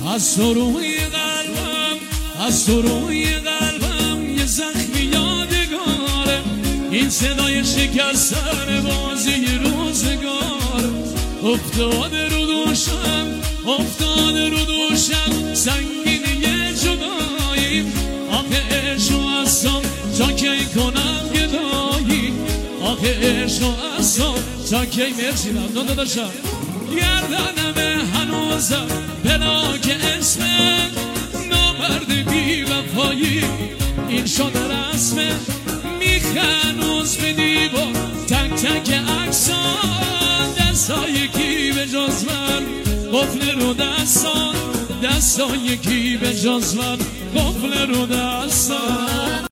از تو روی قلبم، از تو روی قلبم یه زخمی یادگاره، این صدای شکستن بازی روزگار. افتاده رو دوشم، افتاده رو دوشم سنگین یه جدایی، آخه عشق و عصام تا کی کنم گدایی، آخه عشق و عصام تا کی. مرسی ممنون داداشم. گردنم هنوزم بلاک اسمت، نامرد بی وفایی این شده رسمت، میخنوز به دیوار تک تک عکسان، دستای کی به جز من قفل رو دستان، دستای کی به جز من قفل رو دستان.